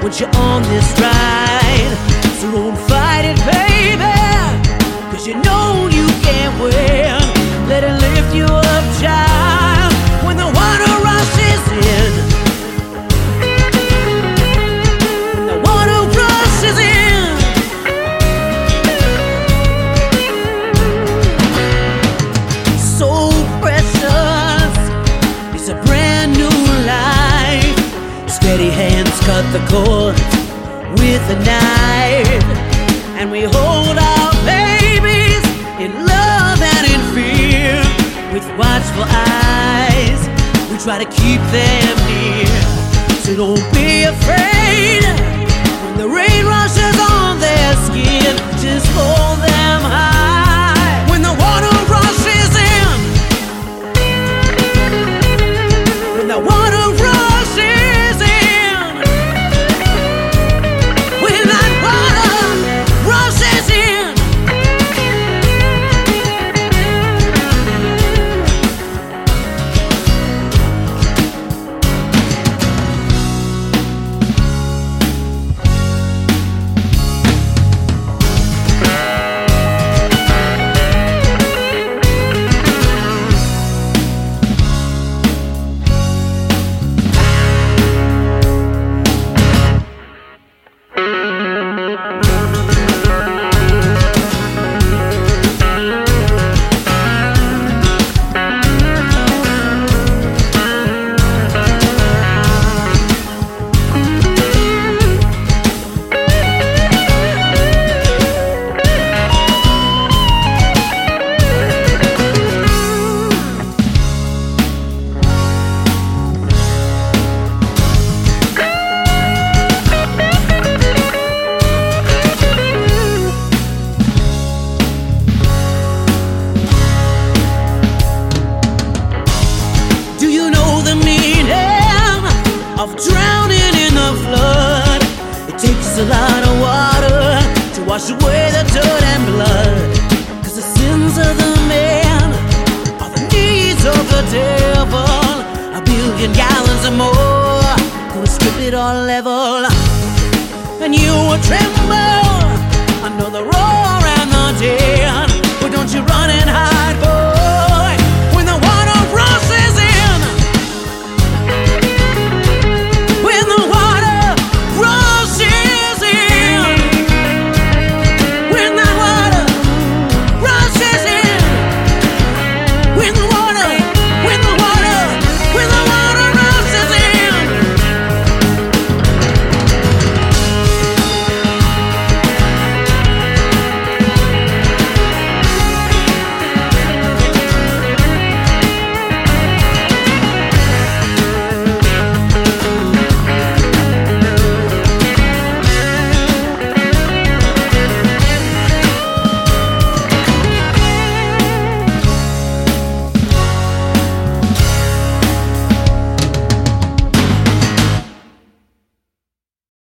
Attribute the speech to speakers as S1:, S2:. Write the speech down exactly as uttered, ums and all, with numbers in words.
S1: put you on this ride. So don't fight it, baby, 'cause you know you can't win. Let it lift you up, child, when the water rushes in. When the water rushes in. So precious, it's a brand new life. Steady hands cut the cord with a knife, and we hold our babies in love and in fear. With watchful eyes, we try to keep them near. So don't be afraid when the rain rushes on their skin. Just hold them high when the water rushes in. When the water rushes in. When that water rushes in. Of drowning in the flood, it takes a lot of water to wash away the dirt and blood. 'Cause the sins of the man are the needs of the devil. A billion gallons or more gonna strip it all level, and you will tremble under the roar and the din. But don't you run and hide.